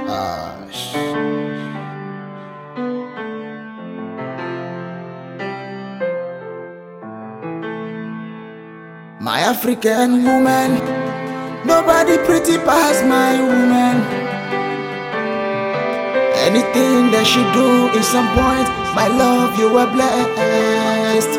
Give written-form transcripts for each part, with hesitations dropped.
Ash. My African woman, nobody pretty past my woman. Anything that she do is some point. My love, you are blessed.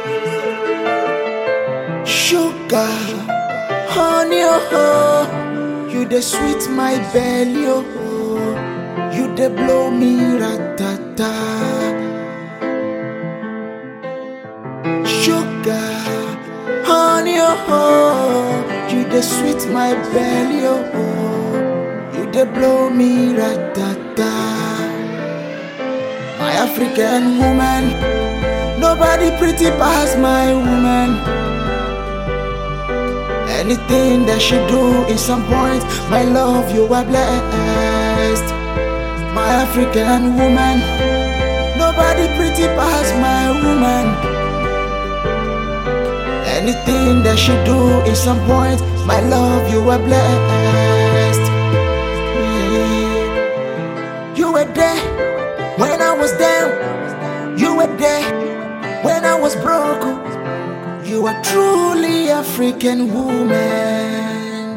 Sugar, honey, oh, you the sweet my belly, oh, you the blow me ratata. Sugar, honey, oh, you the sweet my belly, oh, you the blow me ratata. My African woman, nobody pretty past my woman. Anything that she do is some point. My love, you are blessed. My African woman, nobody pretty past my woman. Anything that she do is some point. My love, you are blessed. Yeah. You were there when I was down. You were there when I was broke. You are truly African woman.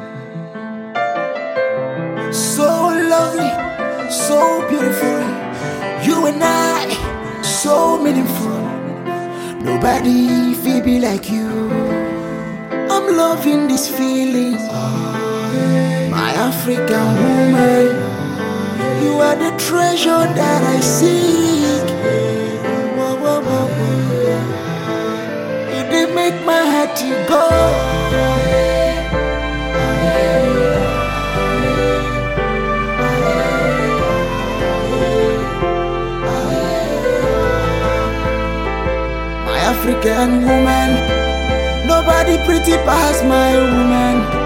So lovely, so beautiful. You and I, so meaningful. Nobody feel be like you. I'm loving this feeling. My African woman, you are the treasure that I seek. You did make my heart to go. My African woman, nobody pretty past my woman.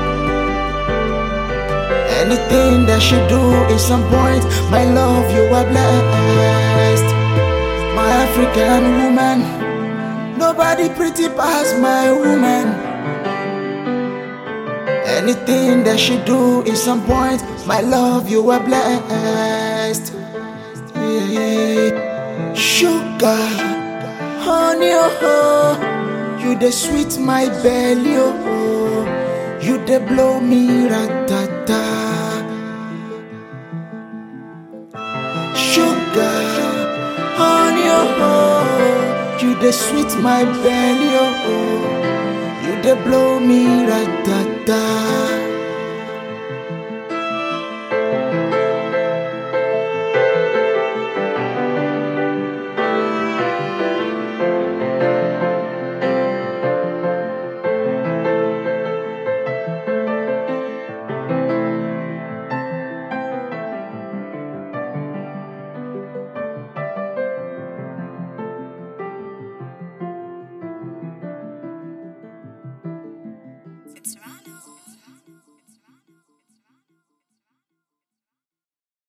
Anything that she do is some point. My love, you are blessed. My African woman, nobody pretty past my woman. Anything that she do is some point. My love, you are blessed. Yeah. Sugar, honey, oh, you the sweet my belly, oh, you the blow me ratata. Sugar, honey, oh, you the sweet my belly, oh, you the blow me ratata.